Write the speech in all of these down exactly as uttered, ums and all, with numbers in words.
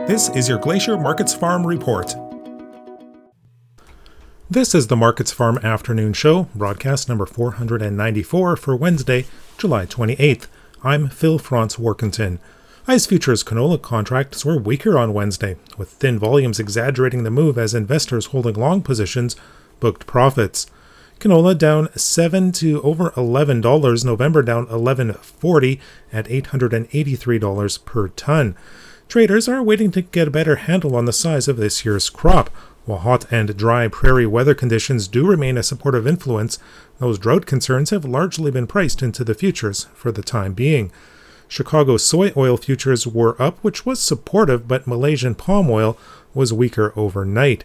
This is your Glacier Markets Farm Report. This is the Markets Farm Afternoon Show, broadcast number four hundred ninety-four for Wednesday, July twenty-eighth. I'm Phil Franz Workington. I C E Futures canola contracts were weaker on Wednesday, with thin volumes exaggerating the move as investors holding long positions booked profits. Canola down seven to over eleven dollars, November down eleven forty at eight hundred eighty-three dollars per ton. Traders are waiting to get a better handle on the size of this year's crop. While hot and dry prairie weather conditions do remain a supportive influence, those drought concerns have largely been priced into the futures for the time being. Chicago soy oil futures were up, which was supportive, but Malaysian palm oil was weaker overnight.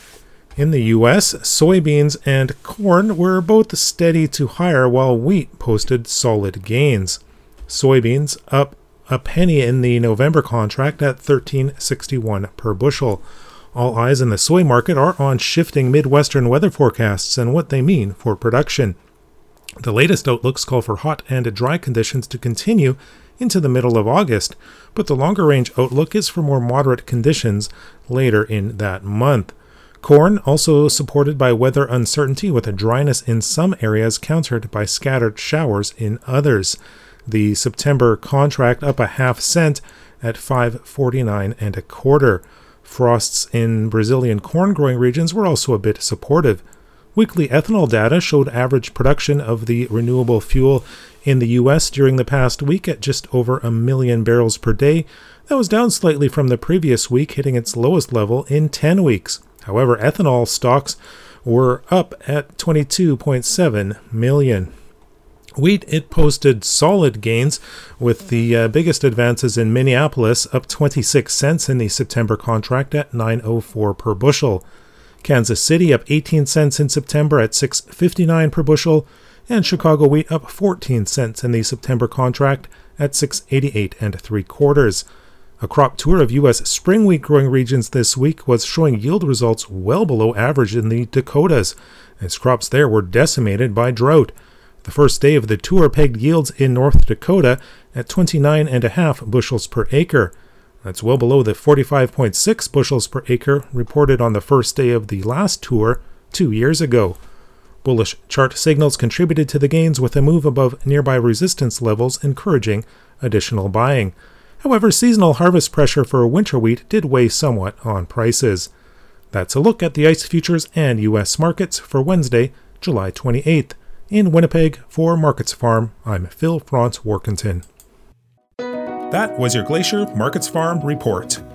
In the U S, soybeans and corn were both steady to higher, while wheat posted solid gains. Soybeans up a penny in the November contract at thirteen sixty-one per bushel. All eyes in the soy market are on shifting Midwestern weather forecasts and what they mean for production. The latest outlooks call for hot and dry conditions to continue into the middle of August, but the longer-range outlook is for more moderate conditions later in that month. Corn also supported by weather uncertainty, with a dryness in some areas countered by scattered showers in others. The September contract up a half cent at five forty-nine and a quarter. Frosts in Brazilian corn growing regions were also a bit supportive. Weekly ethanol data showed average production of the renewable fuel in the U S during the past week at just over a million barrels per day. That was down slightly from the previous week, hitting its lowest level in ten weeks. However, ethanol stocks were up at twenty-two point seven million. Wheat, it posted solid gains, with the uh, biggest advances in Minneapolis, up twenty-six cents in the September contract at nine oh four per bushel. Kansas City up eighteen cents in September at six fifty-nine per bushel, and Chicago wheat up fourteen cents in the September contract at six eighty-eight and three quarters. A crop tour of U S spring wheat growing regions this week was showing yield results well below average in the Dakotas, as crops there were decimated by drought. The first day of the tour pegged yields in North Dakota at twenty-nine point five bushels per acre. That's well below the forty-five point six bushels per acre reported on the first day of the last tour two years ago. Bullish chart signals contributed to the gains, with a move above nearby resistance levels encouraging additional buying. However, seasonal harvest pressure for winter wheat did weigh somewhat on prices. That's a look at the I C E Futures and U S markets for Wednesday, July twenty-eighth. In Winnipeg, for Markets Farm, I'm Phil Franz Workington. That was your Glacier Markets Farm Report.